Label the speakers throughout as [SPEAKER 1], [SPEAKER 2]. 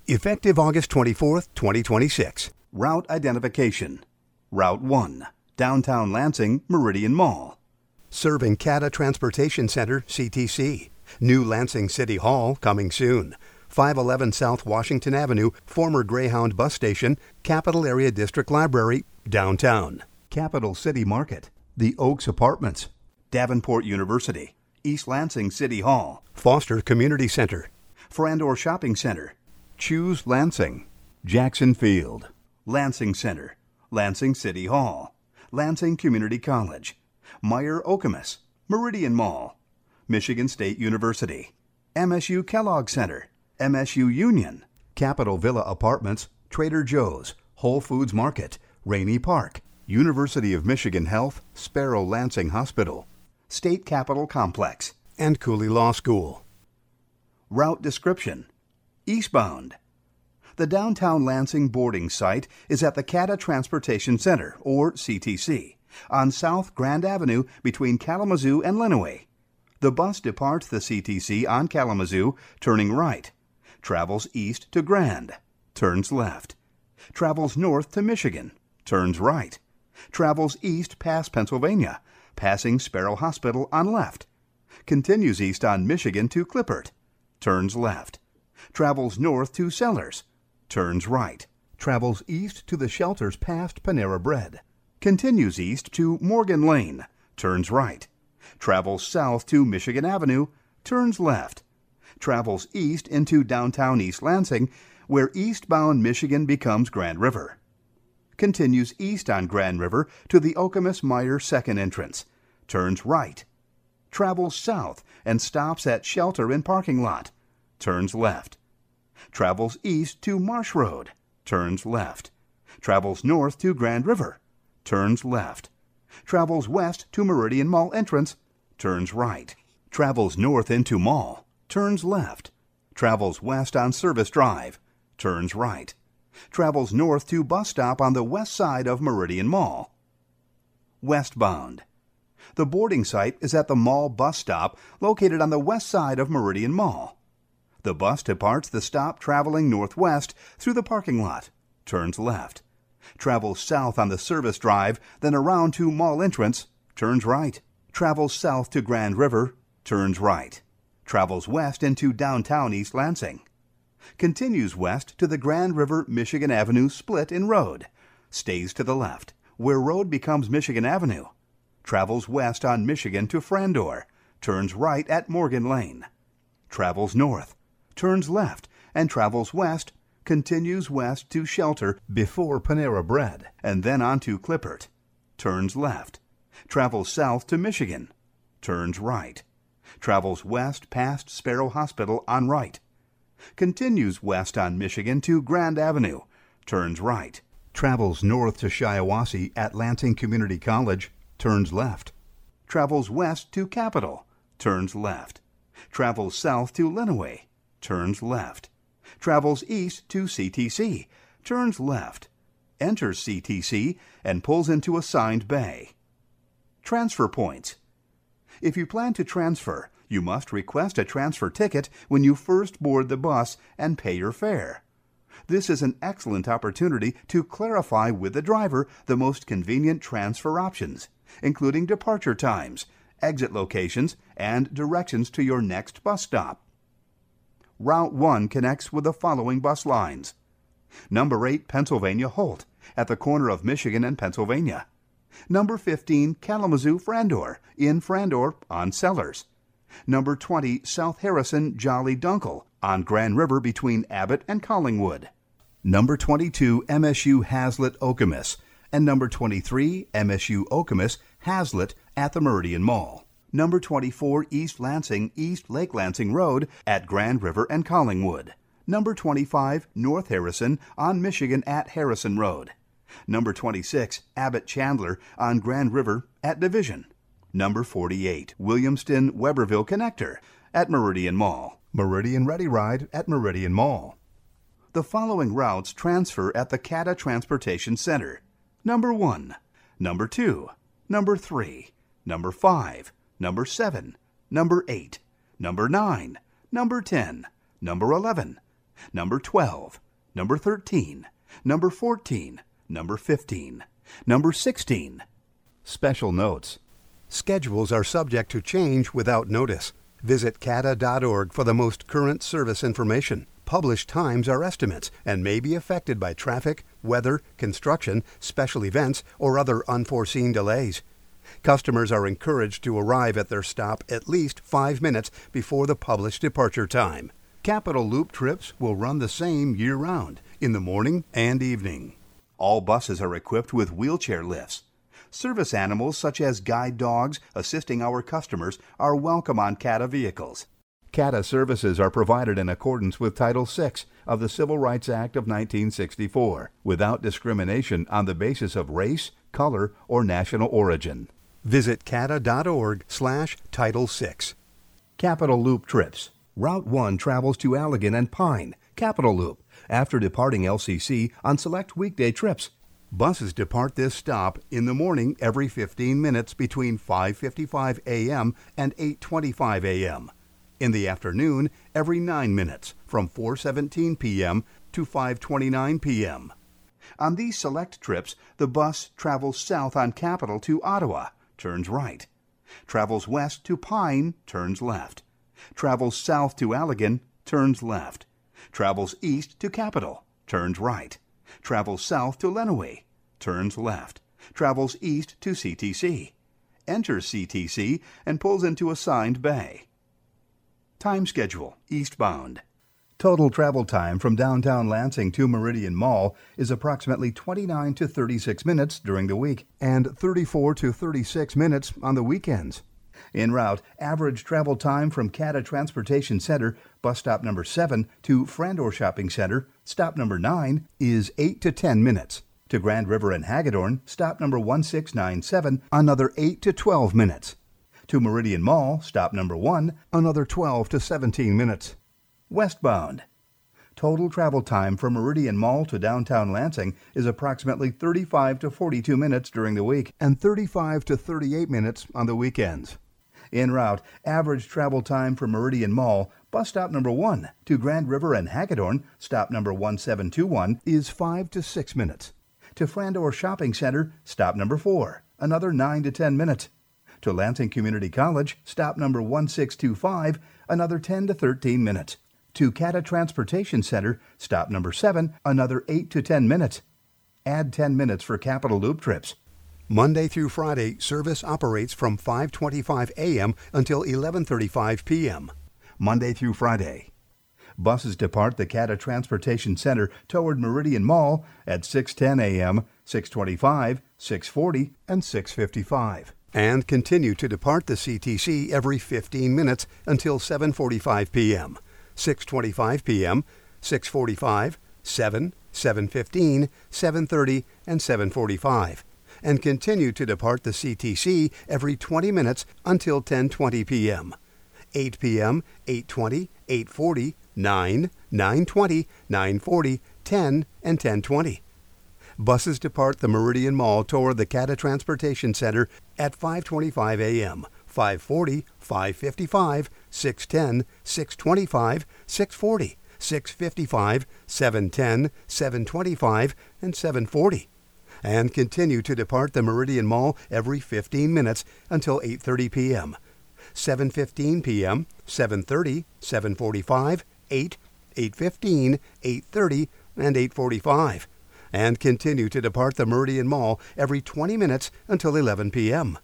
[SPEAKER 1] Effective August 24th, 2026.
[SPEAKER 2] Route identification. Route 1, Downtown Lansing, Meridian Mall.
[SPEAKER 1] Serving CATA Transportation Center, CTC. New Lansing City Hall, coming soon. 511 South Washington Avenue, former Greyhound Bus Station, Capital Area District Library, downtown.
[SPEAKER 2] Capital City Market. The Oaks Apartments. Davenport University. East Lansing City Hall.
[SPEAKER 1] Foster Community Center.
[SPEAKER 2] Frandor Shopping Center. Choose Lansing. Jackson Field. Lansing Center. Lansing City Hall. Lansing Community College. Meyer Okemos. Meridian Mall. Michigan State University. MSU Kellogg Center. MSU Union. Capitol Villa Apartments. Trader Joe's. Whole Foods Market. Rainey Park. University of Michigan Health. Sparrow Lansing Hospital. State Capitol Complex.
[SPEAKER 1] And Cooley Law School.
[SPEAKER 2] Route description. Eastbound. The downtown Lansing boarding site is at the CATA Transportation Center, or CTC, on South Grand Avenue between Kalamazoo and Lenawee. The bus departs the CTC on Kalamazoo, turning right. Travels east to Grand. Turns left. Travels north to Michigan. Turns right. Travels east past Pennsylvania, passing Sparrow Hospital on left. Continues east on Michigan to Clippert. Turns left. Travels north to Sellers. Turns right. Travels east to the shelters past Panera Bread. Continues east to Morgan Lane. Turns right. Travels south to Michigan Avenue. Turns left. Travels east into downtown East Lansing, where eastbound Michigan becomes Grand River. Continues east on Grand River to the Okemos-Meyer second entrance. Turns right. Travels south and stops at shelter in parking lot. Turns left. Travels east to Marsh Road. Turns left. Travels north to Grand River. Turns left. Travels west to Meridian Mall entrance. Turns right. Travels north into Mall. Turns left. Travels west on Service Drive. Turns right. Travels north to bus stop on the west side of Meridian Mall. Westbound. The boarding site is at the Mall bus stop located on the west side of Meridian Mall. The bus departs the stop traveling northwest through the parking lot. Turns left. Travels south on the Service Drive, then around to Mall entrance. Turns right. Travels south to Grand River. Turns right. Travels west into downtown East Lansing. Continues west to the Grand River Michigan Avenue split in road. Stays to the left, where road becomes Michigan Avenue. Travels west on Michigan to Frandor. Turns right at Morgan Lane. Travels north. Turns left and travels west. Continues west to Shelter before Panera Bread, and then on to Clippert. Turns left. Travels south to Michigan. Turns right. Travels west past Sparrow Hospital on right. Continues west on Michigan to Grand Avenue. Turns right. Travels north to Shiawassee at Lansing Community College. Turns left. Travels west to Capitol. Turns left. Travels south to Lenawee. Turns left. Travels east to CTC. Turns left. Enters CTC and pulls into assigned bay. Transfer points. If you plan to transfer, you must request a transfer ticket when you first board the bus and pay your fare. This is an excellent opportunity to clarify with the driver the most convenient transfer options, including departure times, exit locations, and directions to your next bus stop. Route 1 connects with the following bus lines. Number 8 Pennsylvania Holt, at the corner of Michigan and Pennsylvania. Number 15 Kalamazoo Frandor, in Frandor on Sellers. Number 20 South Harrison Jolly Dunkel, on Grand River between Abbott and Collingwood. Number 22 MSU Hazlitt Okemos, and number 23 MSU Okemos Hazlitt at the Meridian Mall. Number 24 East Lansing East Lake Lansing Road at Grand River and Collingwood. Number 25 North Harrison on Michigan at Harrison Road. Number 26 Abbott Chandler on Grand River at Division. Number 48 Williamston Weberville Connector at Meridian Mall. Meridian Ready Ride at Meridian Mall. The following routes transfer at the CATA Transportation Center. Number 1, Number 2, Number 3, Number 5, Number 7, Number 8, Number 9, Number 10, Number 11, number 12, number 13, number 14, number 15, number 16. Special notes.
[SPEAKER 1] Schedules are subject to change without notice. Visit CATA.org for the most current service information. Published times are estimates and may be affected by traffic, weather, construction, special events, or other unforeseen delays. Customers are encouraged to arrive at their stop at least 5 minutes before the published departure time. Capital Loop trips will run the same year-round, in the morning and evening.
[SPEAKER 2] All buses are equipped with wheelchair lifts. Service animals such as guide dogs assisting our customers are welcome on CATA vehicles. CATA services are provided in accordance with Title VI of the Civil Rights Act of 1964, without discrimination on the basis of race, color, or national origin.
[SPEAKER 1] Visit CATA.org/Title VI.
[SPEAKER 2] Capital Loop trips. Route 1 travels to Allegan and Pine, Capital Loop, after departing LCC on select weekday trips.
[SPEAKER 1] Buses depart this stop in the morning every 15 minutes between 5:55 a.m. and 8:25 a.m. In the afternoon, every 9 minutes from 4:17 p.m. to 5:29 p.m. On these select trips, the bus travels south on Capital to Ottawa, turns right. Travels west to Pine, turns left. Travels south to Allegan, turns left. Travels east to Capital, turns right. Travels south to Lenawee, turns left. Travels east to CTC. Enters CTC and pulls into assigned bay. Time schedule, eastbound. Total travel time from downtown Lansing to Meridian Mall is approximately 29 to 36 minutes during the week and 34 to 36 minutes on the weekends. En route, average travel time from CATA Transportation Center, bus stop number 7, to Frandor Shopping Center, stop number 9, is 8 to 10 minutes. To Grand River and Hagedorn, stop number 1697, another 8 to 12 minutes. To Meridian Mall, stop number 1, another 12 to 17 minutes. Westbound. Total travel time from Meridian Mall to downtown Lansing is approximately 35 to 42 minutes during the week and 35 to 38 minutes on the weekends. En route, average travel time from Meridian Mall, bus stop number 1, to Grand River and Hagedorn, stop number 1721, is 5 to 6 minutes. To Frandor Shopping Center, stop number 4, another 9 to 10 minutes. To Lansing Community College, stop number 1625, another 10 to 13 minutes. To CATA Transportation Center, stop number 7, another 8 to 10 minutes. Add 10 minutes for Capital Loop trips. Monday through Friday, service operates from 5:25 a.m. until 11:35 p.m.
[SPEAKER 2] Monday through Friday. Buses depart the CATA Transportation Center toward Meridian Mall at 6:10 a.m., 6:25, 6:40, and 6:55.
[SPEAKER 1] And continue to depart the CTC every 15 minutes until 7:45 p.m., 6:25 p.m., 6:45, 7, 7:15, 7:30, and 7:45. And continue to depart the CTC every 20 minutes until 10:20 p.m., 8 p.m., 8:20, 8:40, 9, 9:20, 9:40, 10, and 10:20. Buses depart the Meridian Mall toward the CATA Transportation Center at 5:25 a.m., 5:40, 5:55, 6:10, 6:25, 6:40, 6:55, 7:10, 7:25, and 7:40. And continue to depart the Meridian Mall every 15 minutes until 8:30 p.m., 7:15 p.m., 7:30, 7:45, 8, 8:15, 8:30, and 8:45. And continue to depart the Meridian Mall every 20 minutes until 11 p.m.,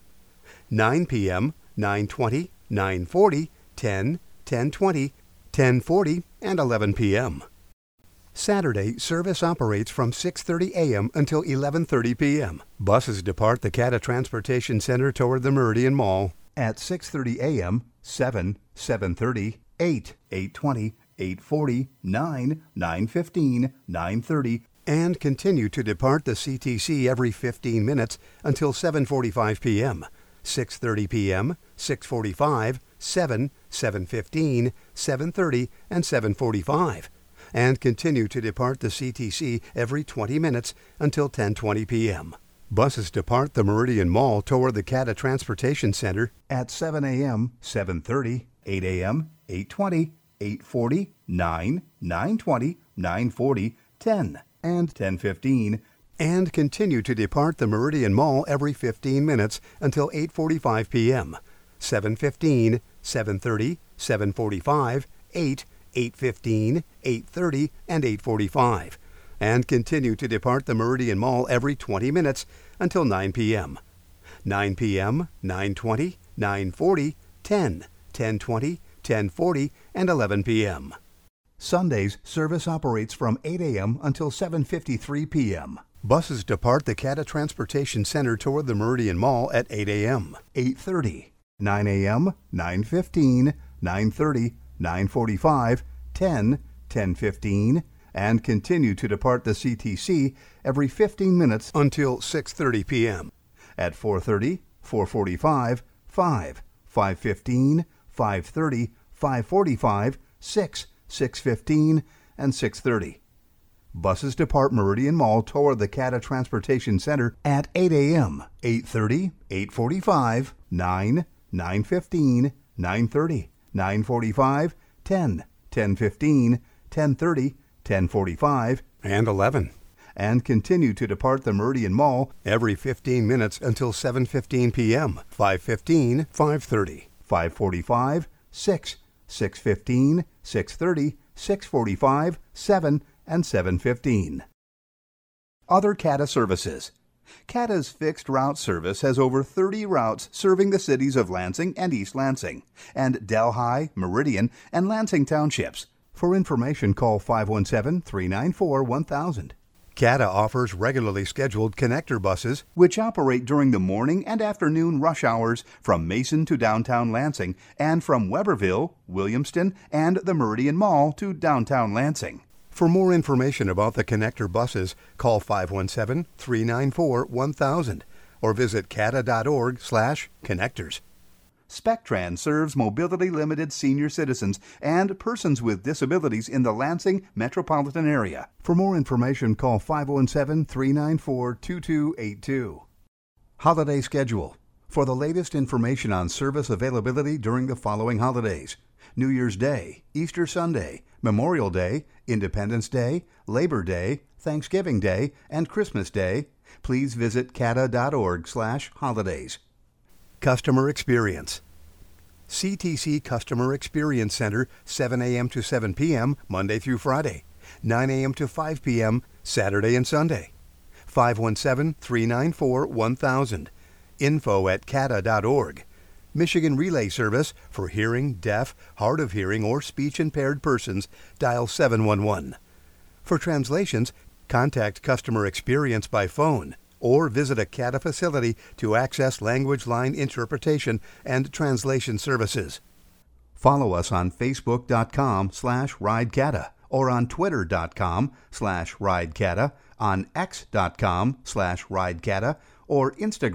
[SPEAKER 1] 9 p.m., 9:20, 9:40, 10, 10:20, 10:40, and 11 p.m. Saturday, service operates from 6:30 a.m. until 11:30 p.m. Buses depart the CATA Transportation Center toward the Meridian Mall
[SPEAKER 2] at 6:30 a.m., 7, 7:30, 8, 8:20, 8:40, 9, 9:15, 9:30,
[SPEAKER 1] and continue to depart the CTC every 15 minutes until 7:45 p.m., 6:30 p.m., 6:45, 7, 7:15, 7:30, and 7:45. And continue to depart the CTC every 20 minutes until 10:20 p.m. Buses depart the Meridian Mall toward the CATA Transportation Center
[SPEAKER 2] at 7 a.m., 7:30, 8 a.m., 8:20, 8:40, 9, 9:20, 9:40, 10, and 10:15.
[SPEAKER 1] And continue to depart the Meridian Mall every 15 minutes until 8:45 p.m., 7:15, 7:30, 7:45, 8, 8:15, 8:30, and 8:45. And continue to depart the Meridian Mall every 20 minutes until 9 p.m., 9 p.m., 9:20, 9:40, 10, 10:20, 10:40, and 11 p.m.
[SPEAKER 2] Sundays, service operates from 8 a.m. until 7:53 p.m.
[SPEAKER 1] Buses depart the CATA Transportation Center toward the Meridian Mall at 8 a.m.,
[SPEAKER 2] 8:30, 9 a.m., 9:15, 9:30, 9:45, 10, 10:15, and continue to depart the CTC every 15 minutes
[SPEAKER 1] until 6:30 p.m.
[SPEAKER 2] at 4:30, 4:45, 5, 5:15, 5:30, 5:45, 6, 6:15, and 6:30. Buses depart Meridian Mall toward the CATA Transportation Center at 8 a.m., 8:30, 8:45, 9, 9:15, 9:30, 9:45, 10, 10:15, 10:30, 10:45,
[SPEAKER 1] and 11.
[SPEAKER 2] And continue to depart the Meridian Mall
[SPEAKER 1] every 15 minutes until 7:15 p.m., 5:15, 5:30,
[SPEAKER 2] 5:45, 6, 6:15, 6:30, 6:45, 7, and 7:15. Other CATA services. CATA's fixed route service has over 30 routes serving the cities of Lansing and East Lansing, and Delhi, Meridian, and Lansing Townships. For information, call 517-394-1000.
[SPEAKER 1] CATA offers regularly scheduled connector buses
[SPEAKER 2] which operate during the morning and afternoon rush hours from Mason to downtown Lansing and from Weberville, Williamston, and the Meridian Mall to downtown Lansing.
[SPEAKER 1] For more information about the connector buses, call 517-394-1000 or visit cata.org/connectors.
[SPEAKER 2] Spectran serves mobility limited senior citizens and persons with disabilities in the Lansing metropolitan area. For more information, call 517-394-2282. Holiday schedule. For the latest information on service availability during the following holidays: New Year's Day, Easter Sunday, Memorial Day, Independence Day, Labor Day, Thanksgiving Day, and Christmas Day, please visit cata.org/holidays.
[SPEAKER 1] Customer Experience. CTC Customer Experience Center, 7 a.m. to 7 p.m., Monday through Friday, 9 a.m. to 5 p.m., Saturday and Sunday. 517-394-1000. info@cata.org. Michigan Relay Service for hearing, deaf, hard of hearing, or speech-impaired persons, dial 711. For translations, contact Customer Experience by phone or visit a CATA facility to access language line interpretation and translation services.
[SPEAKER 2] Follow us on Facebook.com/RideCATA or on Twitter.com/RideCATA, on X.com/RideCATA, or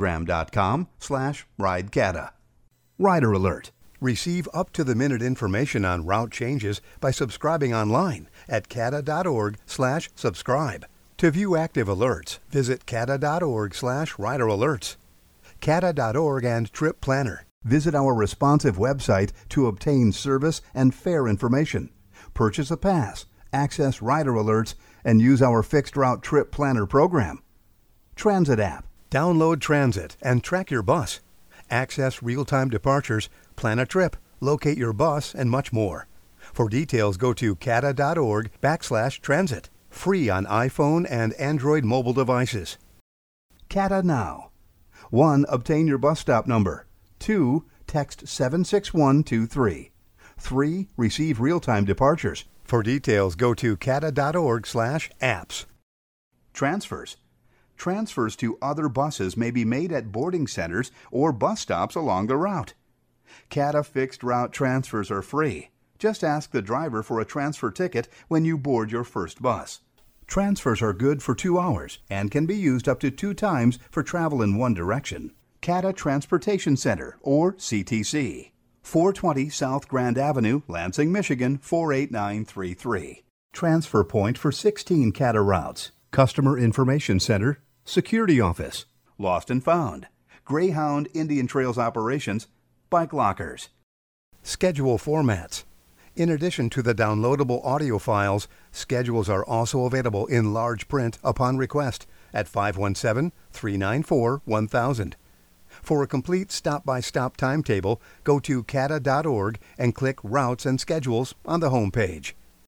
[SPEAKER 2] Instagram.com/RideCATA. Rider Alert. Receive up-to-the-minute information on route changes by subscribing online at cata.org/subscribe. To view active alerts, visit cata.org/rideralerts. cata.org and Trip Planner. Visit our responsive website to obtain service and fare information. Purchase a pass, access rider alerts, and use our fixed route Trip Planner program. Transit app.
[SPEAKER 1] Download Transit and track your bus. Access real-time departures, plan a trip, locate your bus, and much more. For details, go to cata.org/transit. Free on iPhone and Android mobile devices.
[SPEAKER 2] CATA Now. 1. Obtain your bus stop number. 2. Text 76123. 3. Receive real-time departures.
[SPEAKER 1] For details, go to cata.org/apps.
[SPEAKER 2] Transfers. Transfers to other buses may be made at boarding centers or bus stops along the route. CATA fixed route transfers are free. Just ask the driver for a transfer ticket when you board your first bus. Transfers are good for 2 hours and can be used up to 2 times for travel in one direction. CATA Transportation Center, or CTC. 420 South Grand Avenue, Lansing, Michigan, 48933. Transfer point for 16 CATA routes. Customer Information Center, Security Office, Lost and Found, Greyhound Indian Trails Operations, Bike Lockers.
[SPEAKER 1] Schedule formats. In addition to the downloadable audio files, schedules are also available in large print upon request at 517-394-1000. For a complete stop-by-stop timetable, go to cata.org and click Routes and Schedules on the home page.